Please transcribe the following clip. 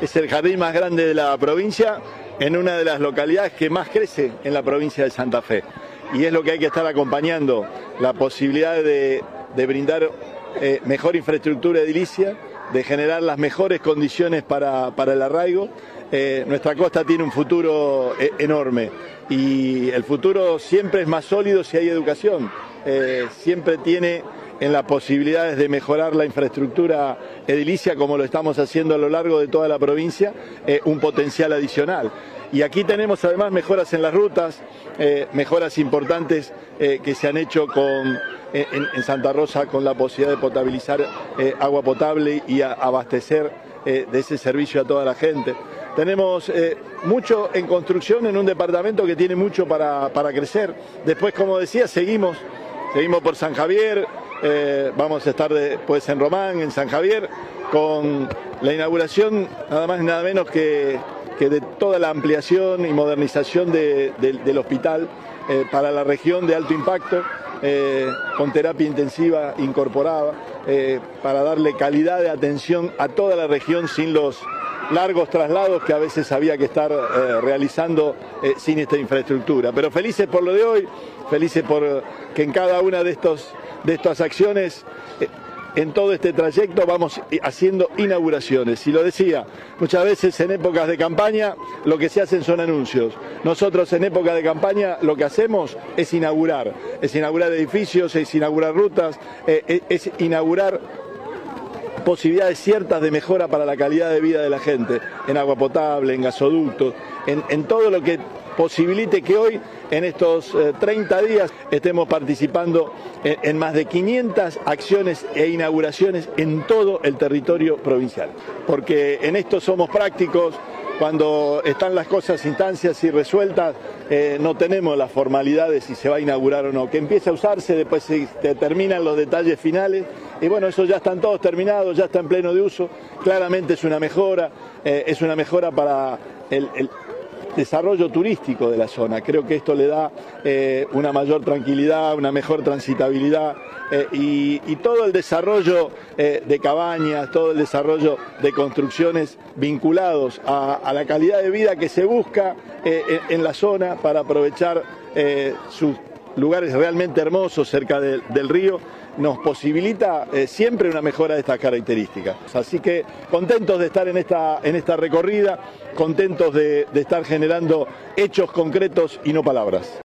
es el jardín más grande de la provincia, en una de las localidades que más crece en la provincia de Santa Fe. Y es lo que hay que estar acompañando, la posibilidad de brindar mejor infraestructura edilicia, de generar las mejores condiciones para el arraigo. Nuestra costa tiene un futuro enorme y el futuro siempre es más sólido si hay educación, siempre tiene en las posibilidades de mejorar la infraestructura edilicia, como lo estamos haciendo a lo largo de toda la provincia, un potencial adicional. Y aquí tenemos además mejoras en las rutas, mejoras importantes que se han hecho en Santa Rosa con la posibilidad de potabilizar agua potable y abastecer de ese servicio a toda la gente. Tenemos mucho en construcción en un departamento que tiene mucho para crecer. Después, como decía, seguimos por San Javier, vamos a estar después en Román, en San Javier, con la inauguración nada más y nada menos que de toda la ampliación y modernización del hospital para la región de alto impacto, con terapia intensiva incorporada, para darle calidad de atención a toda la región sin los largos traslados que a veces había que estar realizando sin esta infraestructura. Pero felices por lo de hoy, felices por que en cada una de estas acciones, en todo este trayecto vamos haciendo inauguraciones. Y lo decía, muchas veces en épocas de campaña lo que se hacen son anuncios. Nosotros en época de campaña lo que hacemos es inaugurar edificios, es inaugurar rutas, es inaugurar posibilidades ciertas de mejora para la calidad de vida de la gente, en agua potable, en gasoductos, en todo lo que posibilite que hoy, en estos 30 días, estemos participando en más de 500 acciones e inauguraciones en todo el territorio provincial. Porque en esto somos prácticos, cuando están las cosas instancias y resueltas, no tenemos las formalidades si se va a inaugurar o no. Que empiece a usarse, después se terminan los detalles finales, y bueno, eso ya están todos terminados, ya está en pleno de uso. Claramente es una mejora para el desarrollo turístico de la zona. Creo que esto le da una mayor tranquilidad, una mejor transitabilidad y todo el desarrollo de cabañas, todo el desarrollo de construcciones vinculados a la calidad de vida que se busca en la zona para aprovechar sus lugares realmente hermosos cerca del río, nos posibilita siempre una mejora de estas características. Así que contentos de estar en esta recorrida, contentos de estar generando hechos concretos y no palabras.